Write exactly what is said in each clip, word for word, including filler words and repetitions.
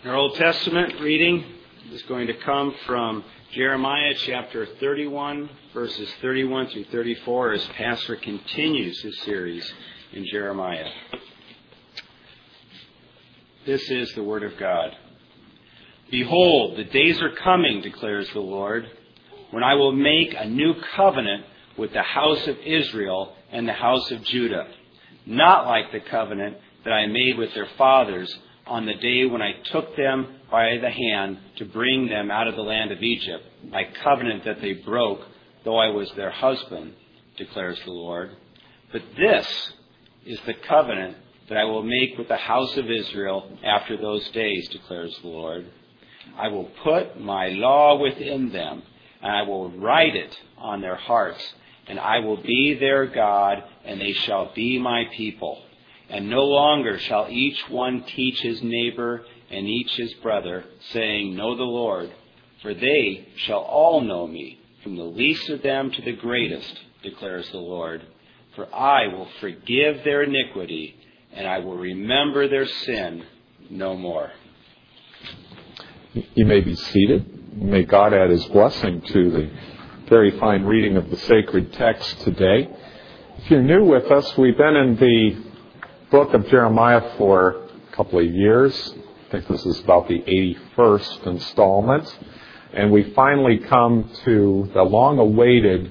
Our Old Testament reading is going to come from Jeremiah chapter thirty-one, verses thirty-one through thirty-four, as Pastor continues his series in Jeremiah. This is the Word of God. Behold, the days are coming, declares the Lord, when I will make a new covenant with the house of Israel and the house of Judah, not like the covenant that I made with their fathers on the day when I took them by the hand to bring them out of the land of Egypt, my covenant that they broke, though I was their husband, declares the Lord. But this is the covenant that I will make with the house of Israel after those days, declares the Lord. I will put my law within them, and I will write it on their hearts, and I will be their God, and they shall be my people. And no longer shall each one teach his neighbor and each his brother, saying, Know the Lord, for they shall all know me, from the least of them to the greatest, declares the Lord. For I will forgive their iniquity, and I will remember their sin no more. You may be seated. May God add his blessing to the very fine reading of the sacred text today. If you're new with us, we've been in the book of Jeremiah for a couple of years. I think this is about the eighty-first installment. And we finally come to the long-awaited,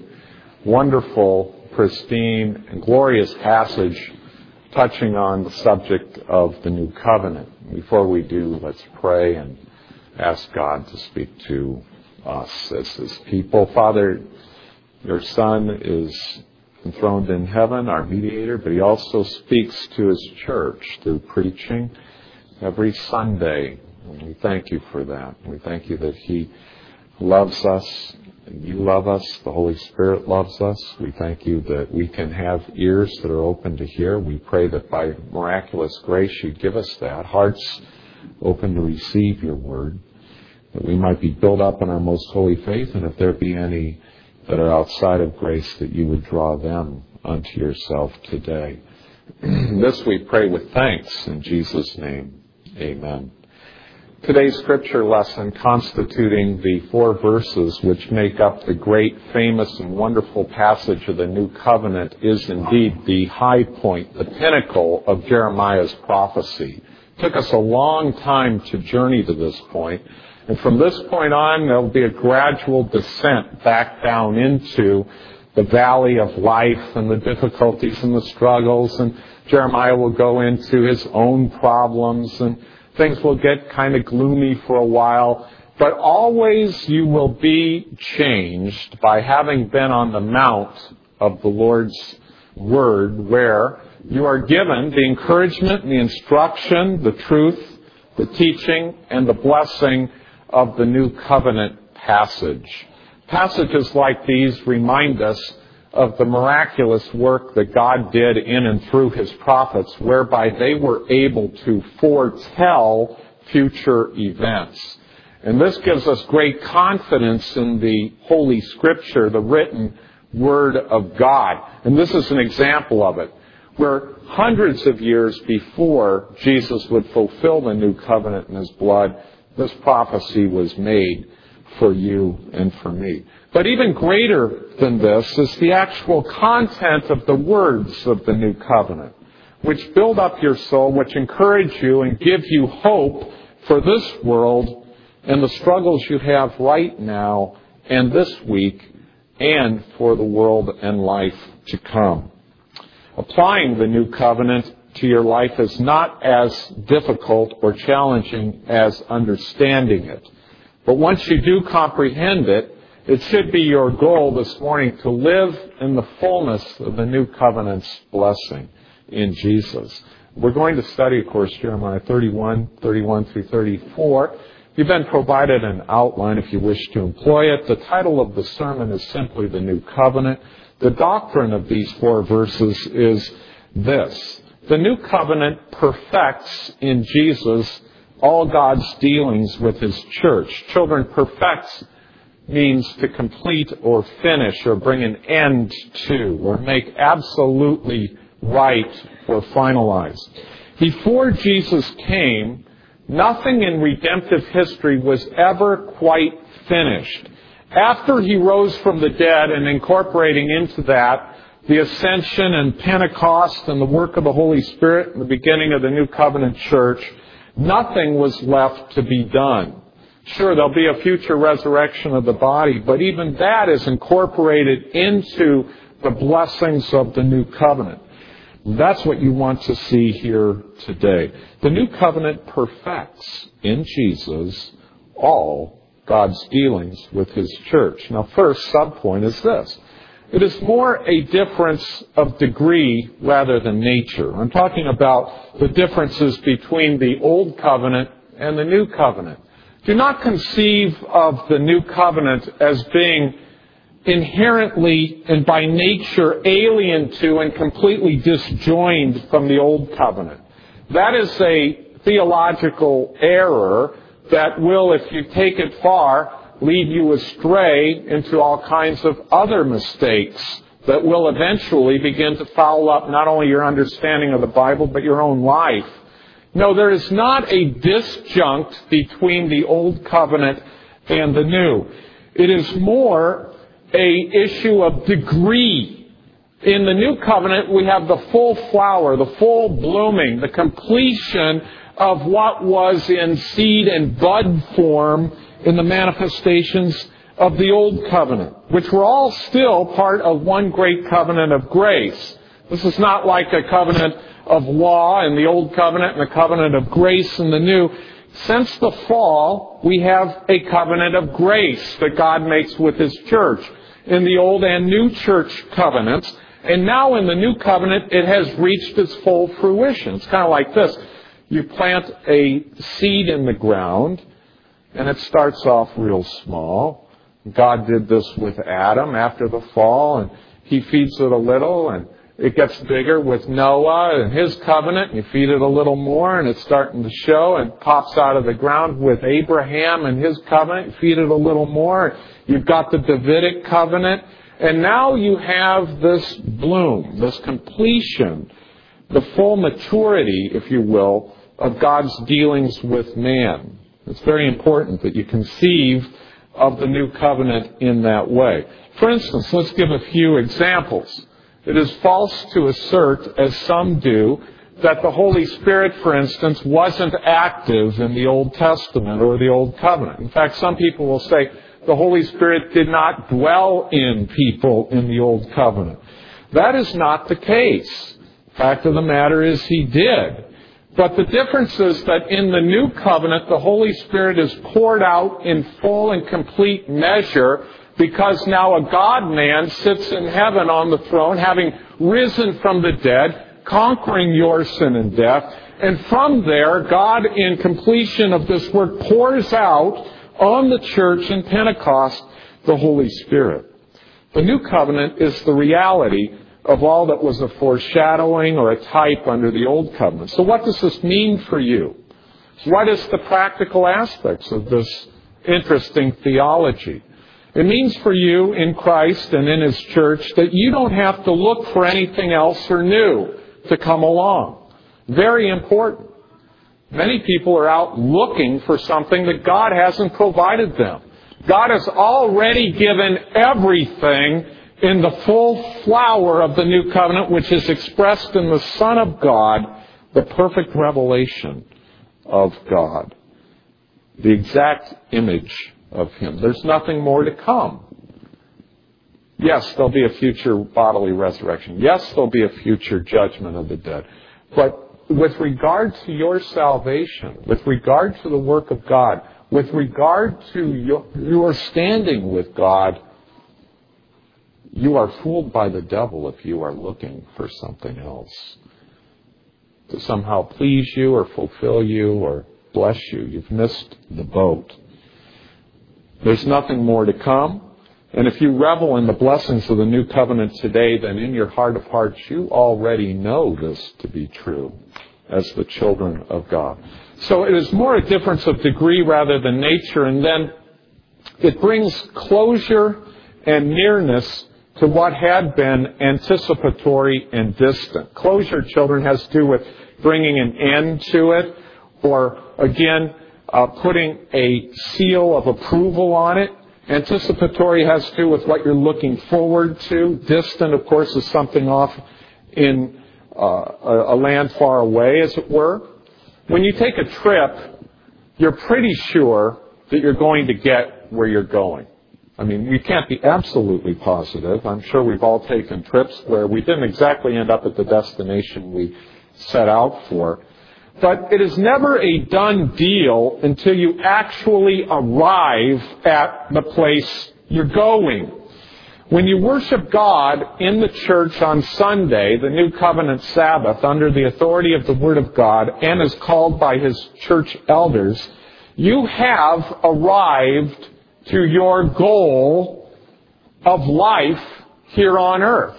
wonderful, pristine, and glorious passage touching on the subject of the new covenant. Before we do, let's pray and ask God to speak to us as his people. Father, your Son is enthroned in heaven, our mediator, but he also speaks to his church through preaching every Sunday. And we thank you for that. We thank you that he loves us, and you love us, the Holy Spirit loves us. We thank you that we can have ears that are open to hear. We pray that by miraculous grace you'd give us that, hearts open to receive your word, that we might be built up in our most holy faith, and if there be any that are outside of grace, that you would draw them unto yourself today. This we pray with thanks in Jesus' name. Amen. Today's scripture lesson, constituting the four verses which make up the great, famous, and wonderful passage of the New Covenant, is indeed the high point, the pinnacle of Jeremiah's prophecy. It took us a long time to journey to this point. And from this point on, there will be a gradual descent back down into the valley of life and the difficulties and the struggles. And Jeremiah will go into his own problems, and things will get kind of gloomy for a while. But always you will be changed by having been on the mount of the Lord's word, where you are given the encouragement and the instruction, the truth, the teaching, and the blessing of the New Covenant passage. Passages like these remind us of the miraculous work that God did in and through his prophets, whereby they were able to foretell future events. And this gives us great confidence in the Holy Scripture, the written Word of God. And this is an example of it, where hundreds of years before Jesus would fulfill the New Covenant in his blood, this prophecy was made for you and for me. But even greater than this is the actual content of the words of the New Covenant, which build up your soul, which encourage you and give you hope for this world and the struggles you have right now and this week and for the world and life to come. Applying the New Covenant to your life is not as difficult or challenging as understanding it. But once you do comprehend it, it should be your goal this morning to live in the fullness of the New Covenant's blessing in Jesus. We're going to study, of course, Jeremiah thirty-one, thirty-one through thirty-four. You've been provided an outline if you wish to employ it. The title of the sermon is simply The New Covenant. The doctrine of these four verses is this: the New Covenant perfects in Jesus all God's dealings with his church. Children, perfects means to complete or finish or bring an end to or make absolutely right or finalize. Before Jesus came, Nothing in redemptive history was ever quite finished. After he rose from the dead and incorporating into that the ascension and Pentecost and the work of the Holy Spirit and the beginning of the New Covenant Church, nothing was left to be done. Sure, there'll be a future resurrection of the body, but even that is incorporated into the blessings of the New Covenant. That's what you want to see here today. The New Covenant perfects in Jesus all God's dealings with His church. Now, first subpoint is this. It is more a difference of degree rather than nature. I'm talking about the differences between the Old Covenant and the New Covenant. Do not conceive of the New Covenant as being inherently and by nature alien to and completely disjoined from the Old Covenant. That is a theological error that will, if you take it far, lead you astray into all kinds of other mistakes that will eventually begin to foul up not only your understanding of the Bible, but your own life. No, there is not a disjunct between the Old Covenant and the New. It is more a issue of degree. In the New Covenant, we have the full flower, the full blooming, the completion of what was in seed and bud form in the manifestations of the Old Covenant, which were all still part of one great covenant of grace. This is not like a covenant of law in the Old Covenant and a covenant of grace in the New. Since the fall, we have a covenant of grace that God makes with His church in the Old and New church covenants. And now in the New Covenant, it has reached its full fruition. It's kind of like this. You plant a seed in the ground, and it starts off real small. God did this with Adam after the fall, and He feeds it a little, and it gets bigger with Noah and his covenant. You feed it a little more, and it's starting to show and pops out of the ground with Abraham and his covenant. You feed it a little more. You've got the Davidic covenant. And now you have this bloom, this completion, the full maturity, if you will, of God's dealings with man. It's very important that you conceive of the new covenant in that way. For instance, let's give a few examples. It is false to assert, as some do, that the Holy Spirit, for instance, wasn't active in the Old Testament or the Old Covenant. In fact, some people will say the Holy Spirit did not dwell in people in the Old Covenant. That is not the case. The fact of the matter is He did. But the difference is that in the New Covenant, the Holy Spirit is poured out in full and complete measure, because now a God-man sits in heaven on the throne, having risen from the dead, conquering your sin and death. And from there, God, in completion of this work, pours out on the church in Pentecost the Holy Spirit. The New Covenant is the reality of all that was a foreshadowing or a type under the Old Covenant. So what does this mean for you? What is the practical aspects of this interesting theology? It means for you in Christ and in His church that you don't have to look for anything else or new to come along. Very important. Many people are out looking for something that God hasn't provided them. God has already given everything in the full flower of the new covenant, which is expressed in the Son of God, the perfect revelation of God, the exact image of Him. There's nothing more to come. Yes, there'll be a future bodily resurrection. Yes, there'll be a future judgment of the dead. But with regard to your salvation, with regard to the work of God, with regard to your, your standing with God, you are fooled by the devil if you are looking for something else to somehow please you or fulfill you or bless you. You've missed the boat. There's nothing more to come. And if you revel in the blessings of the new covenant today, then in your heart of hearts, you already know this to be true as the children of God. So it is more a difference of degree rather than nature. And then it brings closure and nearness to what had been anticipatory and distant. Closure, children, has to do with bringing an end to it or again, uh, putting a seal of approval on it. Anticipatory has to do with what you're looking forward to. Distant, of course, is something off in uh, a, a land far away, as it were. When you take a trip, you're pretty sure that you're going to get where you're going. I mean, we can't be absolutely positive. I'm sure we've all taken trips where we didn't exactly end up at the destination we set out for. But it is never a done deal until you actually arrive at the place you're going. When you worship God in the church on Sunday, the New Covenant Sabbath, under the authority of the Word of God and as called by His church elders, you have arrived to your goal of life here on earth.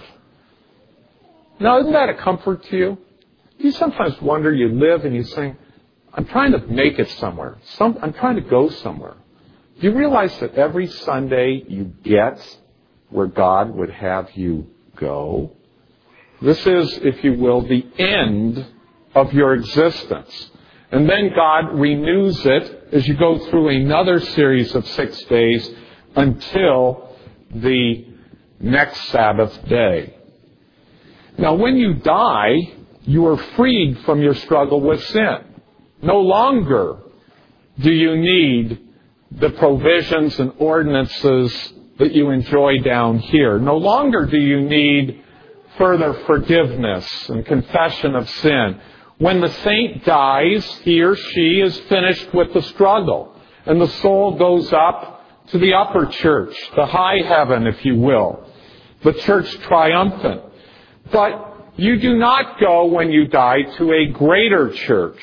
Now, isn't that a comfort to you? You sometimes wonder, you live and you think, I'm trying to make it somewhere. Some, I'm trying to go somewhere. Do you realize that every Sunday you get where God would have you go? This is, if you will, the end of your existence. And then God renews it as you go through another series of six days until the next Sabbath day. Now, when you die, you are freed from your struggle with sin. No longer do you need the provisions and ordinances that you enjoy down here. No longer do you need further forgiveness and confession of sin. When the saint dies, he or she is finished with the struggle, and the soul goes up to the upper church, the high heaven, if you will, the church triumphant. But you do not go when you die to a greater church.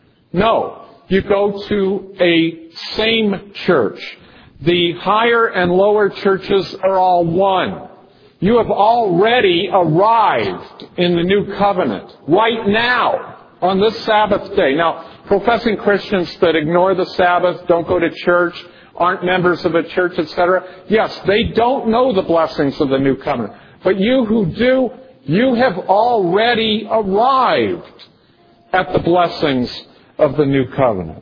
No, you go to a same church. The higher and lower churches are all one. You have already arrived in the new covenant right now on this Sabbath day. Now, professing Christians that ignore the Sabbath, don't go to church, aren't members of a church, et cetera, yes, they don't know the blessings of the new covenant. But you who do, you have already arrived at the blessings of the new covenant.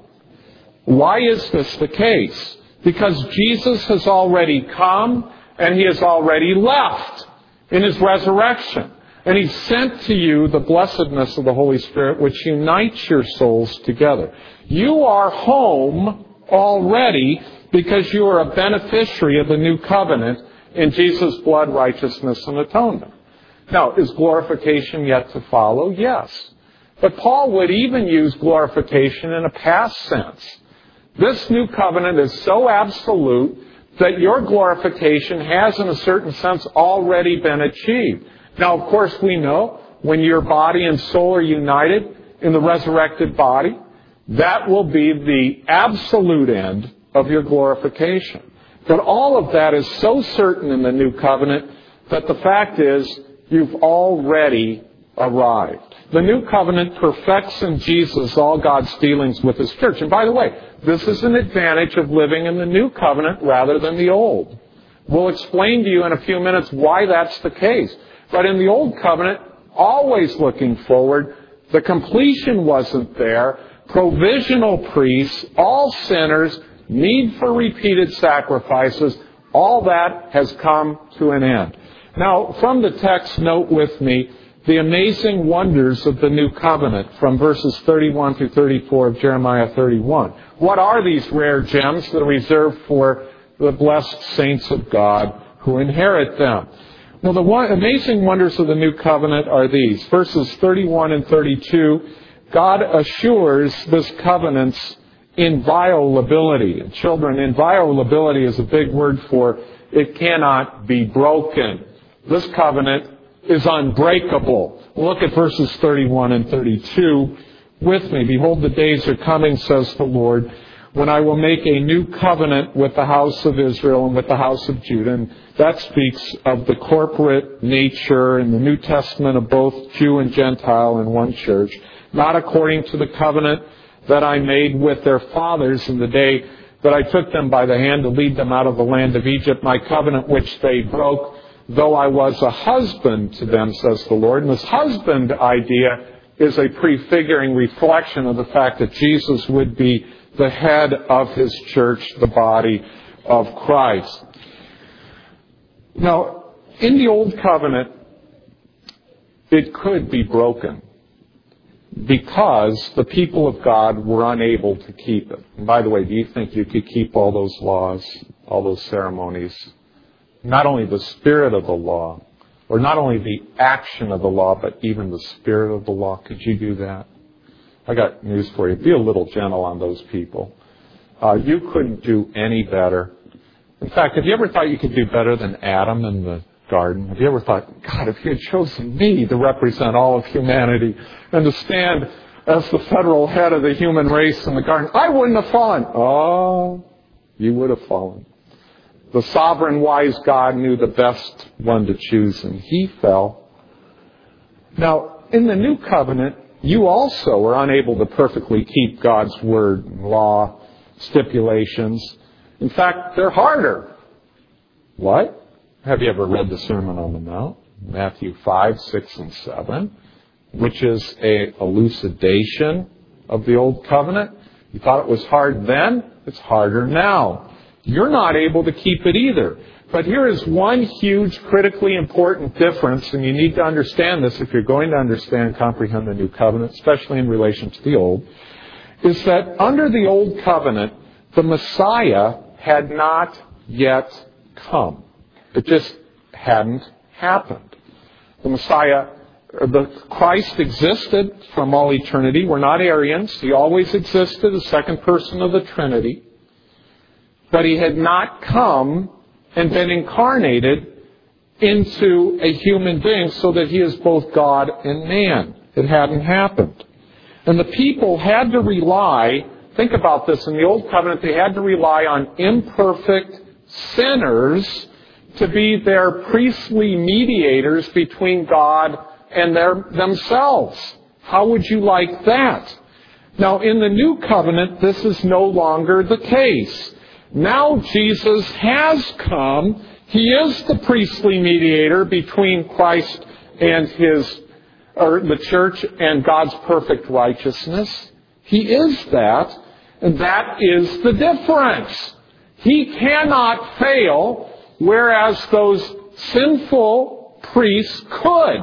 Why is this the case? Because Jesus has already come and He has already left in His resurrection. And He sent to you the blessedness of the Holy Spirit, which unites your souls together. You are home already because you are a beneficiary of the new covenant in Jesus' blood, righteousness, and atonement. Now, is glorification yet to follow? Yes. But Paul would even use glorification in a past sense. This new covenant is so absolute that your glorification has, in a certain sense, already been achieved. Now, of course, we know when your body and soul are united in the resurrected body, that will be the absolute end of your glorification. But all of that is so certain in the new covenant that the fact is you've already arrived. The new covenant perfects in Jesus all God's dealings with His church. And by the way, this is an advantage of living in the new covenant rather than the old. We'll explain to you in a few minutes why that's the case. But in the old covenant, always looking forward, the completion wasn't there. Provisional priests, all sinners, need for repeated sacrifices, all that has come to an end. Now, from the text, note with me the amazing wonders of the new covenant from verses thirty-one through thirty-four of Jeremiah thirty-one. What are these rare gems that are reserved for the blessed saints of God who inherit them? Well, the one, amazing wonders of the new covenant are these. Verses thirty-one and thirty-two, God assures this covenant's inviolability. And children, inviolability is a big word for it cannot be broken. This covenant is unbreakable. Look at verses thirty-one and thirty-two with me. Behold, the days are coming, says the Lord, when I will make a new covenant with the house of Israel and with the house of Judah. And that speaks of the corporate nature in the New Testament of both Jew and Gentile in one church. Not according to the covenant that I made with their fathers in the day that I took them by the hand to lead them out of the land of Egypt, my covenant which they broke, though I was a husband to them, says the Lord. And this husband idea is a prefiguring reflection of the fact that Jesus would be the head of his church, the body of Christ. Now, in the Old Covenant, it could be broken because the people of God were unable to keep it. And by the way, do you think you could keep all those laws, all those ceremonies? Not only the spirit of the law, or not only the action of the law, but even the spirit of the law. Could you do that? I got news for you. Be a little gentle on those people. Uh, you couldn't do any better. In fact, have you ever thought you could do better than Adam in the garden? Have you ever thought, God, if you had chosen me to represent all of humanity and to stand as the federal head of the human race in the garden, I wouldn't have fallen. Oh, you would have fallen. The sovereign, wise God knew the best one to choose, and he fell. Now, in the new covenant, you also are unable to perfectly keep God's word and law stipulations. In fact, they're harder. What? Have you ever read the Sermon on the Mount? Matthew five, six, and seven, which is a elucidation of the Old Covenant. You thought it was hard then? It's harder now. You're not able to keep it either. But here is one huge, critically important difference, and you need to understand this if you're going to understand and comprehend the New Covenant, especially in relation to the Old, is that under the Old Covenant, the Messiah had not yet come. It just hadn't happened. The Messiah, the Christ existed from all eternity. We're not Arians. He always existed, the second person of the Trinity. But he had not come and been incarnated into a human being so that he is both God and man. It hadn't happened. And the people had to rely, think about this, in the Old Covenant, they had to rely on imperfect sinners to be their priestly mediators between God and their, themselves. How would you like that? Now, in the New Covenant, this is no longer the case. Now Jesus has come. He is the priestly mediator between Christ and his, or the church and God's perfect righteousness. He is that, and that is the difference. He cannot fail, whereas those sinful priests could.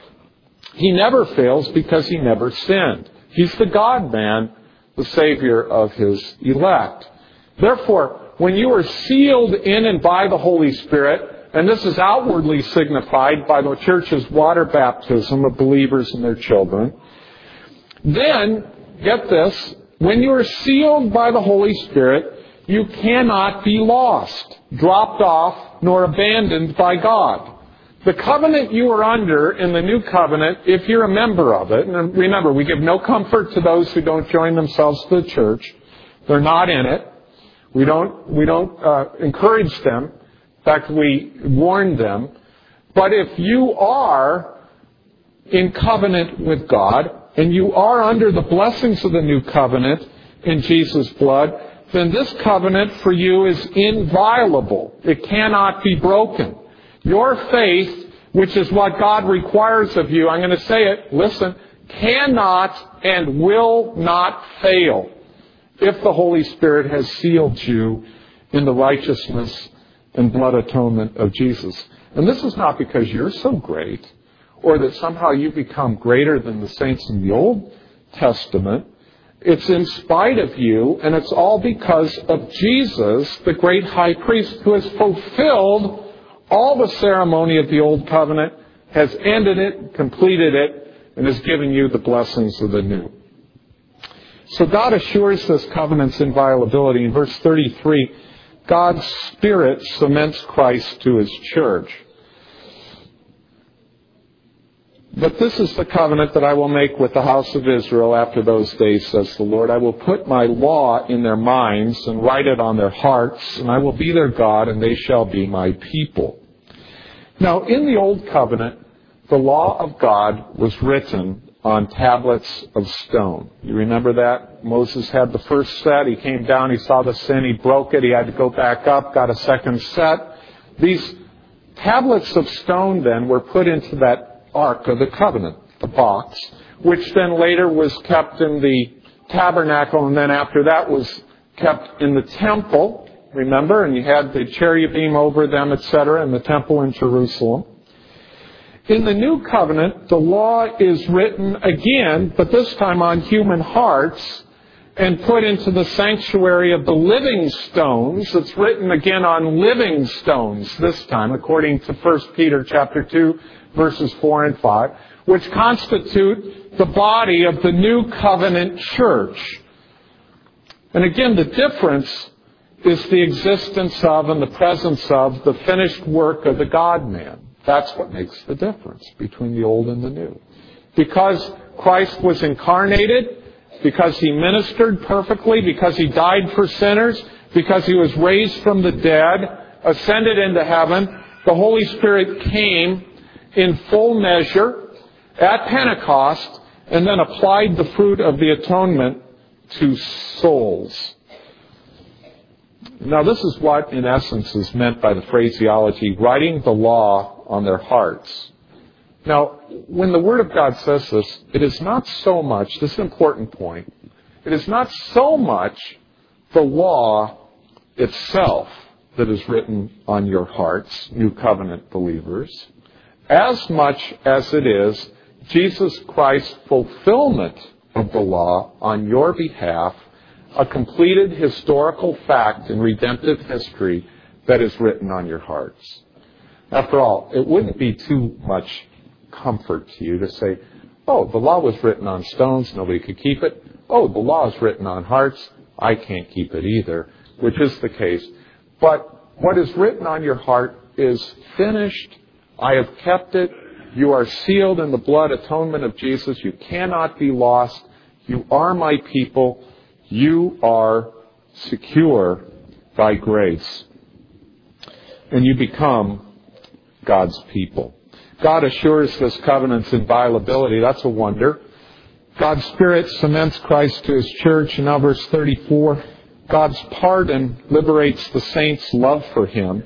He never fails because he never sinned. He's the God-man, the Savior of his elect. Therefore, when you are sealed in and by the Holy Spirit, and this is outwardly signified by the church's water baptism of believers and their children, then, get this, when you are sealed by the Holy Spirit, you cannot be lost, dropped off, nor abandoned by God. The covenant you are under in the new covenant, if you're a member of it, and remember, we give no comfort to those who don't join themselves to the church. They're not in it. We don't, we don't uh, encourage them. In fact, we warn them. But if you are in covenant with God, and you are under the blessings of the new covenant in Jesus' blood, then this covenant for you is inviolable. It cannot be broken. Your faith, which is what God requires of you, I'm going to say it, listen, cannot and will not fail if the Holy Spirit has sealed you in the righteousness and blood atonement of Jesus. And this is not because you're so great, or that somehow you become greater than the saints in the Old Testament. It's in spite of you, and it's all because of Jesus, the great high priest, who has fulfilled all the ceremony of the Old Covenant, has ended it, completed it, and has given you the blessings of the new. So God assures this covenant's inviolability. In verse thirty-three, God's Spirit cements Christ to His church. But this is the covenant that I will make with the house of Israel after those days, says the Lord. I will put my law in their minds and write it on their hearts, and I will be their God, and they shall be my people. Now, in the Old Covenant, the law of God was written on tablets of stone. You remember that? Moses had the first set. He came down. He saw the sin. He broke it. He had to go back up, got a second set. These tablets of stone then were put into that Ark of the Covenant, the box, which then later was kept in the tabernacle, and then after that was kept in the temple, remember? And you had the cherubim over them, et cetera, in the temple in Jerusalem. In the New Covenant, the law is written again, but this time on human hearts, and put into the sanctuary of the living stones. It's written again on living stones this time, according to First Peter chapter two, verses four and five, which constitute the body of the New Covenant church. And again, the difference is the existence of and the presence of the finished work of the God-man. That's what makes the difference between the old and the new. Because Christ was incarnated, because He ministered perfectly, because He died for sinners, because He was raised from the dead, ascended into heaven, the Holy Spirit came in full measure at Pentecost and then applied the fruit of the atonement to souls. Now, this is what, in essence, is meant by the phraseology, writing the law on their hearts. Now, when the Word of God says this, it is not so much, this is an important point, it is not so much the law itself that is written on your hearts, New Covenant believers, as much as it is Jesus Christ's fulfillment of the law on your behalf, a completed historical fact in redemptive history that is written on your hearts. After all, it wouldn't be too much comfort to you to say, oh, the law was written on stones, nobody could keep it. Oh, the law is written on hearts, I can't keep it either, which is the case. But what is written on your heart is finished. I have kept it. You are sealed in the blood atonement of Jesus. You cannot be lost. You are my people. You are secure by grace. And you become God's people. God assures this covenant's inviolability. That's a wonder. God's Spirit cements Christ to His church. And now verse thirty-four, God's pardon liberates the saints' love for Him.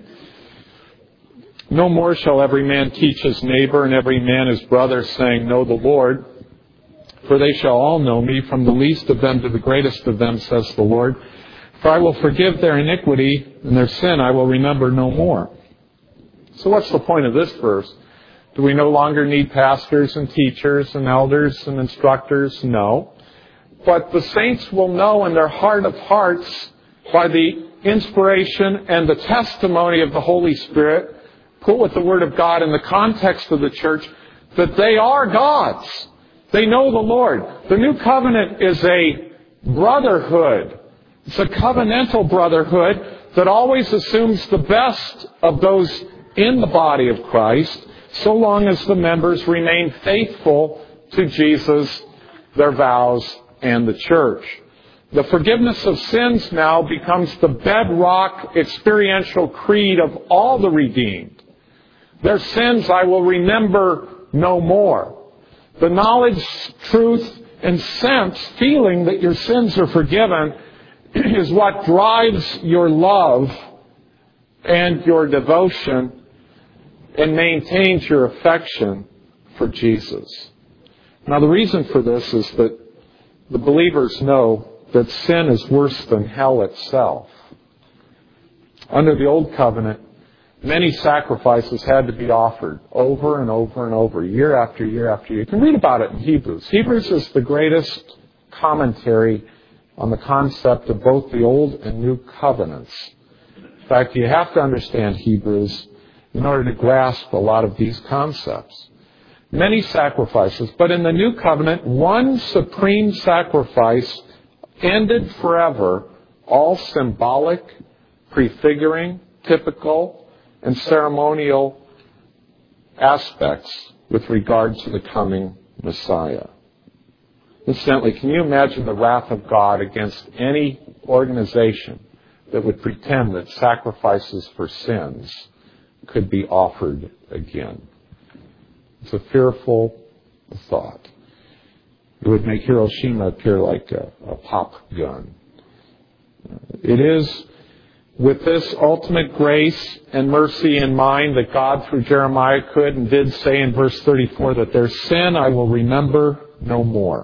No more shall every man teach his neighbor and every man his brother, saying, Know the Lord. For they shall all know me, from the least of them to the greatest of them, says the Lord. For I will forgive their iniquity, and their sin I will remember no more. So what's the point of this verse? Do we no longer need pastors and teachers and elders and instructors? No. But the saints will know in their heart of hearts, by the inspiration and the testimony of the Holy Spirit, put with the Word of God in the context of the church, that they are God's. They know the Lord. The new covenant is a brotherhood. It's a covenantal brotherhood that always assumes the best of those in the body of Christ, so long as the members remain faithful to Jesus, their vows, and the church. The forgiveness of sins now becomes the bedrock experiential creed of all the redeemed. Their sins I will remember no more. The knowledge, truth, and sense, feeling that your sins are forgiven is what drives your love and your devotion and maintains your affection for Jesus. Now, the reason for this is that the believers know that sin is worse than hell itself. Under the Old Covenant, many sacrifices had to be offered over and over and over, year after year after year. You can read about it in Hebrews. Hebrews is the greatest commentary on the concept of both the Old and New Covenants. In fact, you have to understand Hebrews in order to grasp a lot of these concepts. Many sacrifices, but in the New Covenant, one supreme sacrifice ended forever all symbolic, prefiguring, typical, and ceremonial aspects with regard to the coming Messiah. Incidentally, can you imagine the wrath of God against any organization that would pretend that sacrifices for sins could be offered again? It's a fearful thought. It would make Hiroshima appear like a, a pop gun. It is with this ultimate grace and mercy in mind that God, through Jeremiah, could and did say in verse thirty-four that their sin I will remember no more.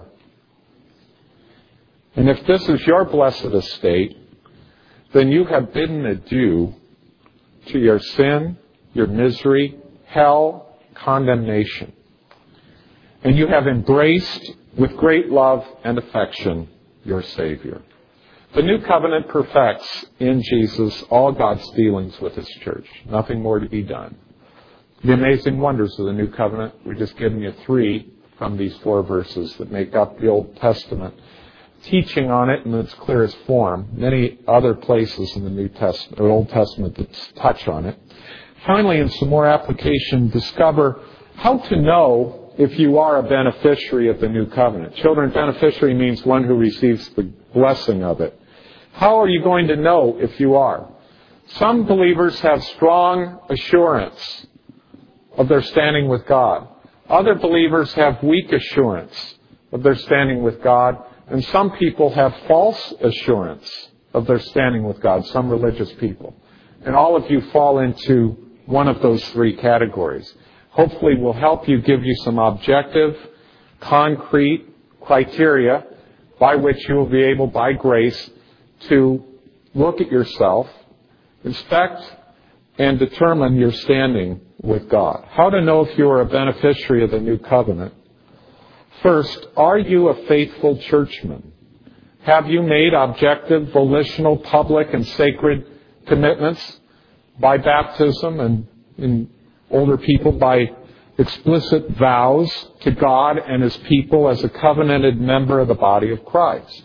And if this is your blessed estate, then you have bidden adieu to your sin, your misery, hell, condemnation. And you have embraced with great love and affection your Savior. The new covenant perfects in Jesus all God's dealings with His church. Nothing more to be done. The amazing wonders of the new covenant, we're just giving you three from these four verses that make up the Old Testament. Teaching on it in its clearest form. Many other places in the New Testament, or Old Testament that touch on it. Finally, in some more application, discover how to know if you are a beneficiary of the new covenant. Children, beneficiary means one who receives the blessing of it. How are you going to know if you are? Some believers have strong assurance of their standing with God. Other believers have weak assurance of their standing with God. And some people have false assurance of their standing with God, some religious people. And all of you fall into one of those three categories. Hopefully we'll help you, give you some objective, concrete criteria by which you will be able, by grace, to look at yourself, inspect, and determine your standing with God. How to know if you are a beneficiary of the new covenant. First, are you a faithful churchman? Have you made objective, volitional, public, and sacred commitments by baptism and in older people by explicit vows to God and His people as a covenanted member of the body of Christ?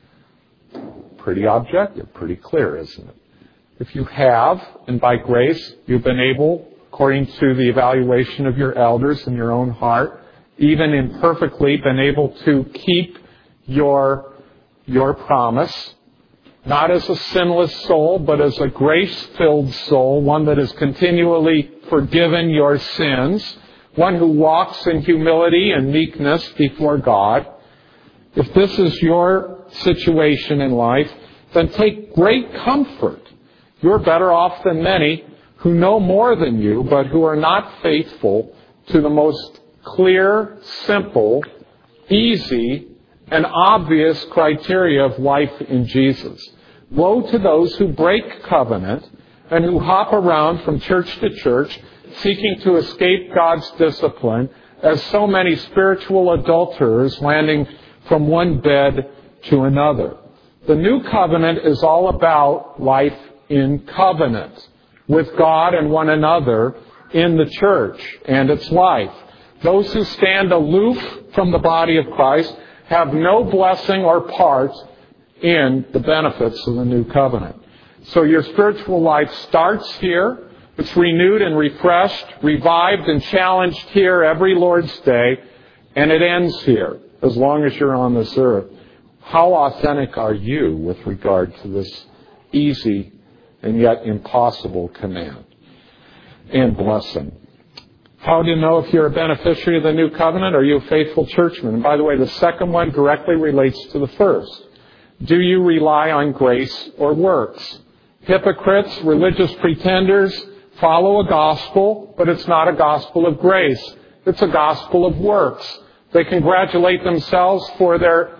Pretty objective, pretty clear, isn't it? If you have, and by grace, you've been able, according to the evaluation of your elders in your own heart, even imperfectly, been able to keep your, your promise, not as a sinless soul, but as a grace-filled soul, one that has continually forgiven your sins, one who walks in humility and meekness before God. If this is your situation in life, then take great comfort. You're better off than many who know more than you, but who are not faithful to the most clear, simple, easy, and obvious criteria of life in Jesus. Woe to those who break covenant and who hop around from church to church seeking to escape God's discipline, as so many spiritual adulterers landing from one bed to another. The new covenant is all about life in covenant with God and one another in the church and its life. Those who stand aloof from the body of Christ have no blessing or part in the benefits of the new covenant. So your spiritual life starts here. It's renewed and refreshed, revived and challenged here every Lord's Day, and it ends here as long as you're on this earth. How authentic are you with regard to this easy and yet impossible command and blessing? How do you know if you're a beneficiary of the new covenant? Are you a faithful churchman? And by the way, the second one directly relates to the first. Do you rely on grace or works? Hypocrites, religious pretenders, follow a gospel, but it's not a gospel of grace. It's a gospel of works. They congratulate themselves for their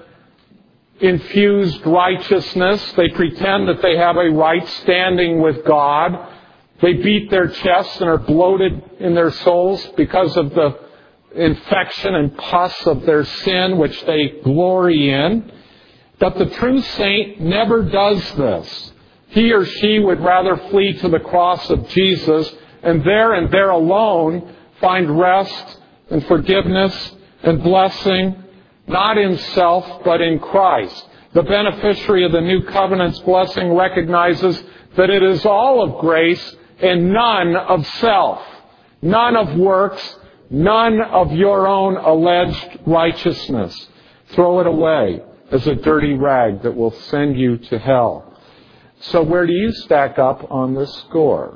infused righteousness. They pretend that they have a right standing with God. They beat their chests and are bloated in their souls because of the infection and pus of their sin, which they glory in. But the true saint never does this. He or she would rather flee to the cross of Jesus and there and there alone find rest and forgiveness and blessing, not in self, but in Christ. The beneficiary of the new covenant's blessing recognizes that it is all of grace and none of self, none of works, none of your own alleged righteousness. Throw it away as a dirty rag that will send you to hell. So where do you stack up on this score?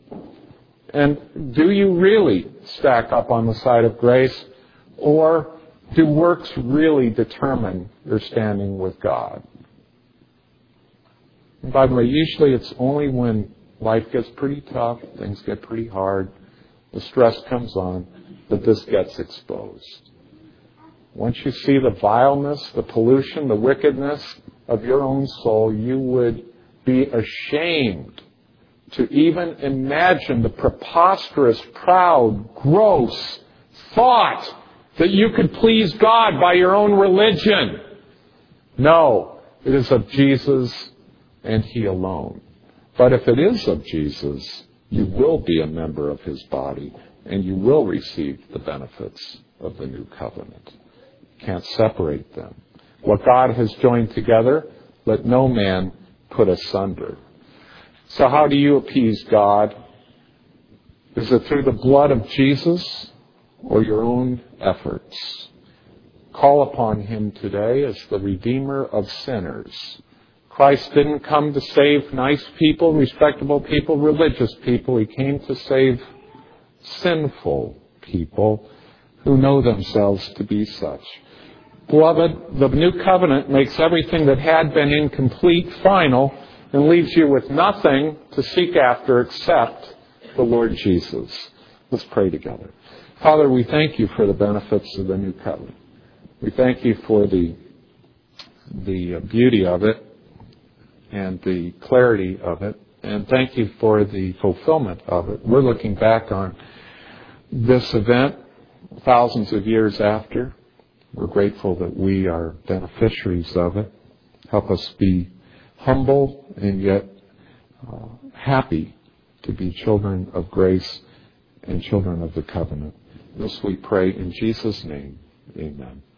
And do you really stack up on the side of grace? Or do works really determine your standing with God? And by the way, usually it's only when life gets pretty tough, things get pretty hard, the stress comes on, that this gets exposed. once you see the vileness, the pollution, the wickedness of your own soul, you would be ashamed to even imagine the preposterous, proud, gross thought that you could please God by your own religion. No, it is of Jesus and He alone. But if it is of Jesus, you will be a member of His body and you will receive the benefits of the new covenant. You can't separate them. What God has joined together, let no man put asunder. So how do you appease God? Is it through the blood of Jesus or your own efforts? Call upon Him today as the Redeemer of sinners. Christ didn't come to save nice people, respectable people, religious people. He came to save sinful people who know themselves to be such. Beloved, the new covenant makes everything that had been incomplete final and leaves you with nothing to seek after except the Lord Jesus. Let's pray together. Father, we thank You for the benefits of the new covenant. We thank You for the, the beauty of it and the clarity of it. And thank You for the fulfillment of it. We're looking back on this event thousands of years after. We're grateful that we are beneficiaries of it. Help us be humble and yet uh, happy to be children of grace and children of the covenant. This we pray in Jesus' name. Amen.